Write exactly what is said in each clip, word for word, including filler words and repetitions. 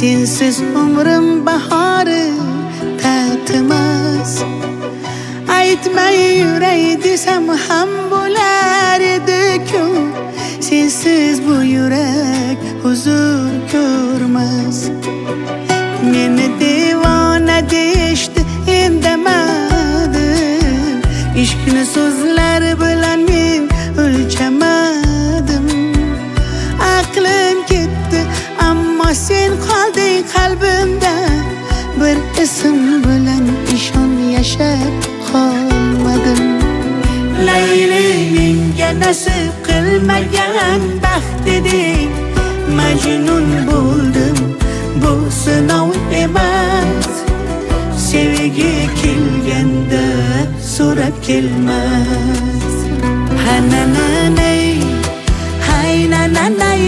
sensiz umrim bahori tatimas. Aytmay yuray desam ham bo'lar edi-ku, sensiz bu yurak huzur ko'rmas. Meni devona deyishdi, indamadim. Ishqni so'zlar bilan men o'lchamadim. Aqlim ketdi, ammo sen qolding qalbimda. Bir ism bilan ishon yashab qolmadim. Layli menga nasib qilmagan baxt eding. Majnun bo'ldim, bu sinov emas. Sevgi kelganda so'rab kelmas. Hanananay, haynananay,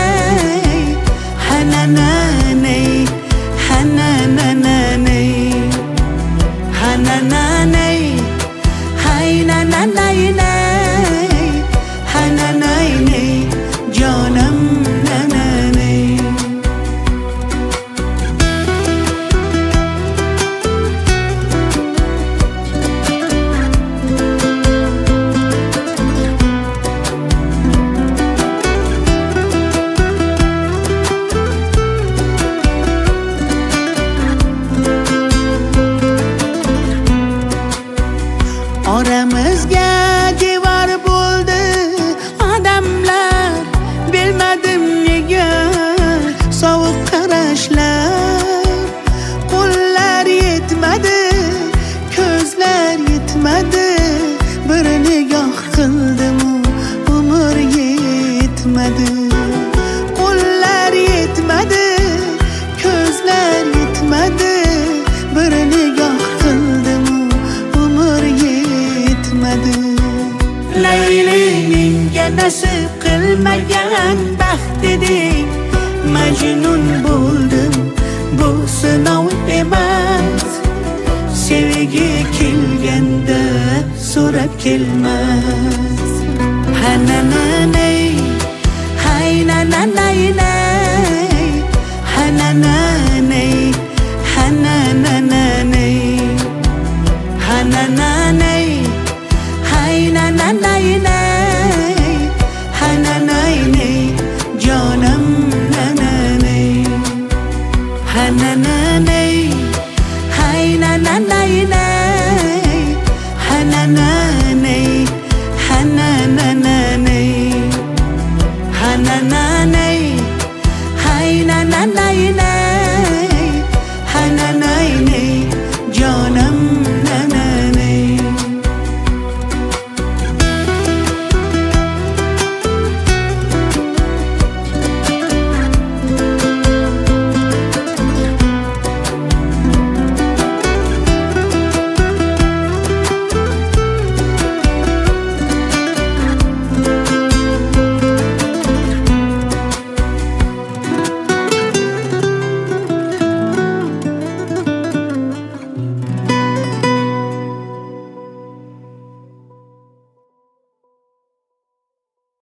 hanananay, hanananay, hanananay, haynananay, hanananay, canım nananay. Oramizga devor bo'ldi odamlar, bilmadim nega sovuq qarashlar. Qo'llar yetmadi, ko'zlar yetmadi, bir nigoh qildim, umr yetmadi. Qo'llar yetmadi, ko'zlar yetmadi, bir nigoh qildim, umr yetmadi. Layli menga nasib qilmagan baxt eding. Majnun bo'ldim, bu sinov emas. Sevgi kelganda so'rab kelmas. Hanananay, haynananay, hanananay, hanananay, hanananay, haynananay, hanananay, canım nananay. Hanananay, haynananay, hanananay, hanananay, hanananay, haynananay.